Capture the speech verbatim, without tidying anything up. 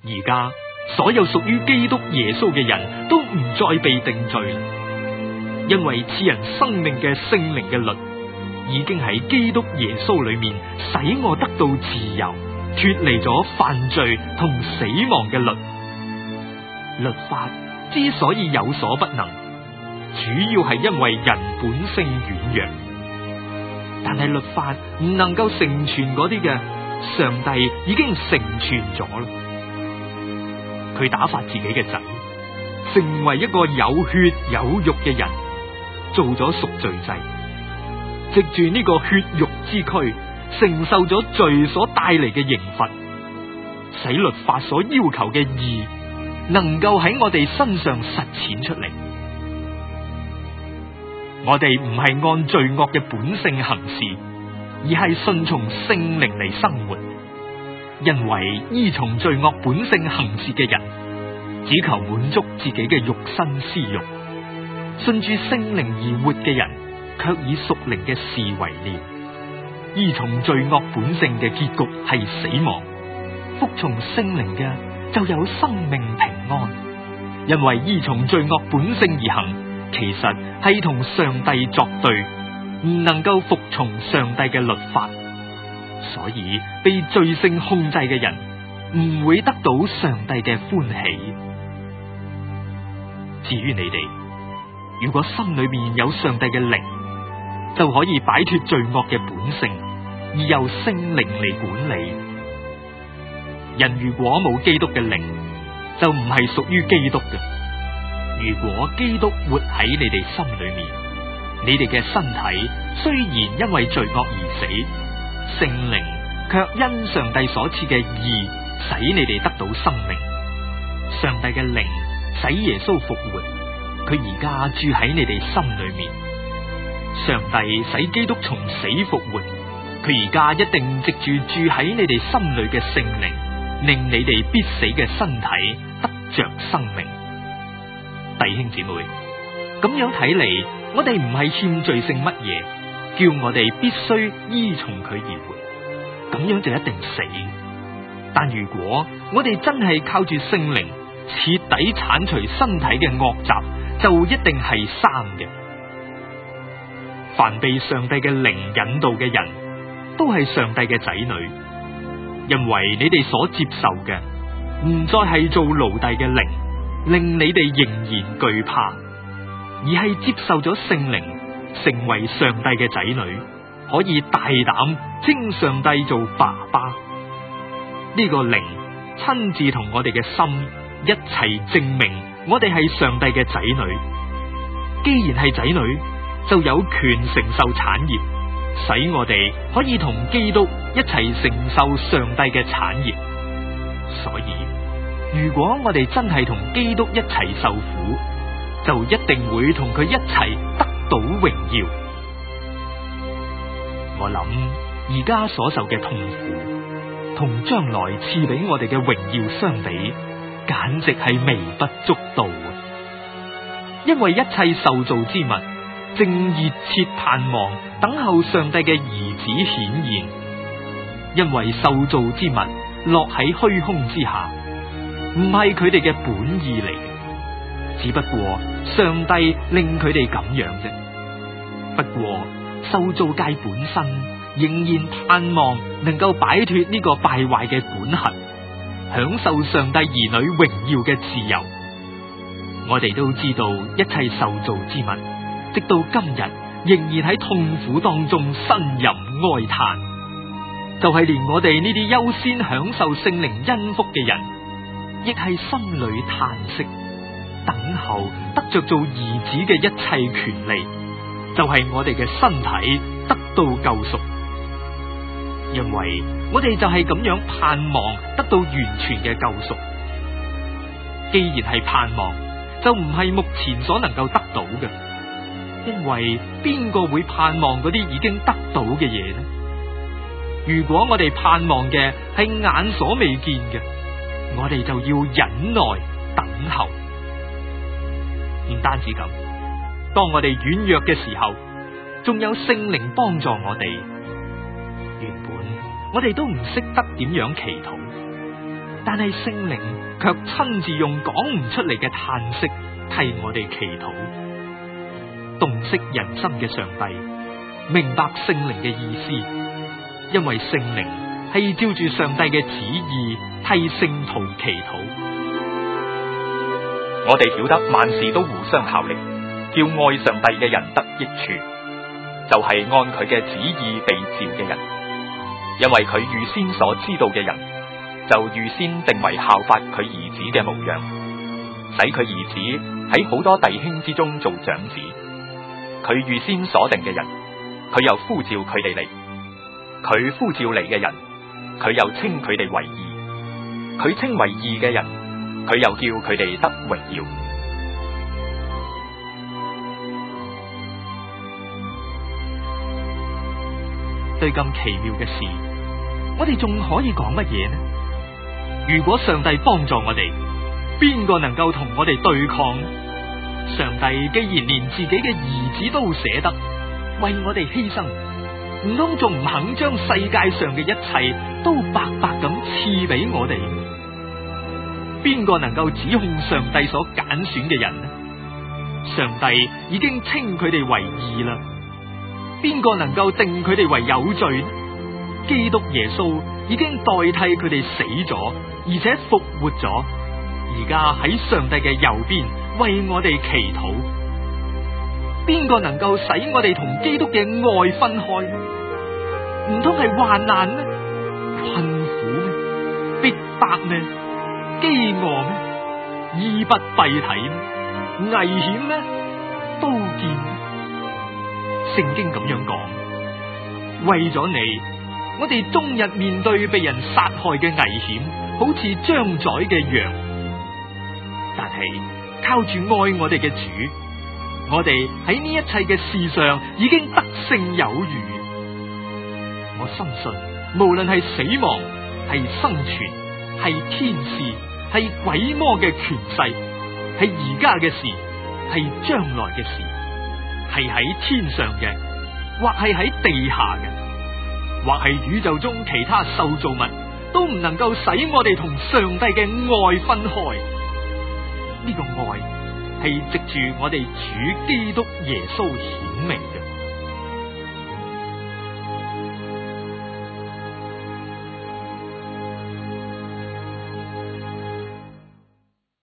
而家所有屬於基督耶穌嘅人都唔再被定罪啦，因為賜人生命嘅聖靈嘅律已經喺基督耶穌裏面使我得到自由，脫離咗犯罪同死亡嘅律。律法之所以有所不能，主要係因為人本性軟弱，但係律法唔能夠成全嗰啲嘅，上帝已經成全咗啦。佢打發自己嘅仔，成為一個有血有肉嘅人，做咗贖罪祭，藉住呢個血肉之軀，承受咗罪所帶嚟嘅刑罰，使律法所要求嘅義能夠喺我哋身上實踐出嚟。我哋唔係按罪惡嘅本性行事，而係順從聖靈嚟生活。因為依從罪惡本性行事嘅人，只求滿足自己嘅肉身私欲；順住聖靈而活嘅人，卻以屬靈嘅事為念。依從罪惡本性嘅結局係死亡，服從聖靈嘅就有生命平安。因為依從罪惡本性而行，其實係同上帝作對，唔能夠服從上帝嘅律法。所以被罪性控制嘅人唔會得到上帝嘅歡喜。至於你哋，如果心裏面有上帝嘅靈，就可以擺脫罪惡嘅本性，而由聖靈嚟管理。人如果冇基督嘅靈，就唔係屬於基督嘅。如果基督活喺你哋心裏面，你哋嘅身體雖然因為罪惡而死，聖靈卻因上帝所賜嘅義，使你哋得到生命。上帝嘅靈使耶穌復活，佢而家住喺你哋心裏面。上帝使基督從死復活，佢而家一定藉住住喺你哋心裏嘅聖靈，令你哋必死嘅身體得着生命。弟兄姊妹，咁樣睇嚟，我哋唔係欠罪性乜嘢，叫我哋必須依從佢而活，咁樣就一定死。但如果我哋真係靠住聖靈徹底鏟除身體嘅惡習，就一定係生嘅。凡被上帝嘅靈引導嘅人，都係上帝嘅仔女，因為你哋所接受嘅唔再係做奴隸嘅靈，令你哋仍然懼怕，而係接受咗聖靈，成為上帝嘅仔女，可以大膽稱上帝做爸爸。呢個靈親自同我哋嘅心一齊證明我哋係上帝嘅仔女。既然係仔女，就有權承受產業，使我哋可以同基督一齊承受上帝嘅產業。所以如果我哋真係同基督一齊受苦，就一定會同佢一齊得到榮耀。我諗而家所受嘅痛苦，同將來賜俾我哋嘅榮耀相比，簡直係微不足道。因為一切受造之物正熱切盼望等候上帝嘅兒子顯現。因為受造之物落喺虛空之下，唔係佢哋嘅本意嚟嘅，只不過上帝令佢哋咁樣啫。不過受造界本身仍然盼望能夠擺脫呢個敗壞嘅管轄，享受上帝兒女榮耀嘅自由。我哋都知道一切受造之物，直到今日仍然喺痛苦當中呻吟哀嘆，就係連我哋呢啲優先享受聖靈恩福嘅人，亦係心裏嘆息，等候得着做兒子嘅一切權利，就係我哋嘅身體得到救贖。因為我哋就係咁樣盼望得到完全嘅救贖。既然係盼望，就唔係目前所能夠得到嘅，因為邊個會盼望嗰啲已經得到嘅嘢呢？如果我哋盼望嘅係眼所未見嘅，我哋就要忍耐等候。唔單止咁，當我哋軟弱嘅時候，仲有聖靈幫助我哋。原本我哋都唔識得點樣祈禱， 但係聖靈卻親自用講唔出嚟嘅嘆息替我哋祈禱。洞悉人心嘅上帝明白聖靈嘅意思，因為聖靈係照住上帝嘅旨意替聖徒祈禱。 我哋曉得萬事都互相效力，叫愛上帝嘅人得益處，就係、是、按佢嘅旨意被召嘅人。因為佢預先所知道嘅人，就預先定為效法佢兒子嘅模樣，使佢兒子喺好多弟兄之中做長子。佢預先所定嘅人，佢又呼召佢哋嚟；佢呼召嚟嘅人，佢又稱佢哋為義；佢稱為義嘅人，佢又叫佢哋得榮耀。 對咁奇妙嘅事，我哋仲可以講乜嘢呢？如果上帝幫助我哋，邊個能夠同我哋對抗呢？上帝既然連自己嘅兒子都捨得為我哋犧牲，唔通仲唔肯將世界上嘅一切都白白咁賜俾我哋？邊個能夠指控上帝所揀選嘅人呢？上帝已經稱佢哋為義啦。邊個能夠定佢哋為有罪呢？基督耶穌已經代替佢哋死咗，而且復活咗，而家喺上帝嘅右邊為我哋祈禱。邊個能夠使我哋同基督嘅愛分開呢？唔通係患難咩？困苦咩？逼迫咩？飢餓咩？衣不蔽體咩？危險咩？刀劍咩？聖經咁樣講，為咗你，我哋終日面對被人殺害嘅危險，好似將宰嘅羊。但係靠住愛我哋嘅主，我哋喺呢一切嘅事上已經得勝有餘。我深信，無論係死亡、係生存、係天使、係鬼魔嘅權勢，係而家嘅事，係將來嘅事，係喺天上嘅，或係喺地下嘅，或係宇宙中其他受造物，都唔能夠使我哋同上帝嘅愛分開。呢個愛係藉住我哋主基督耶穌顯明嘅。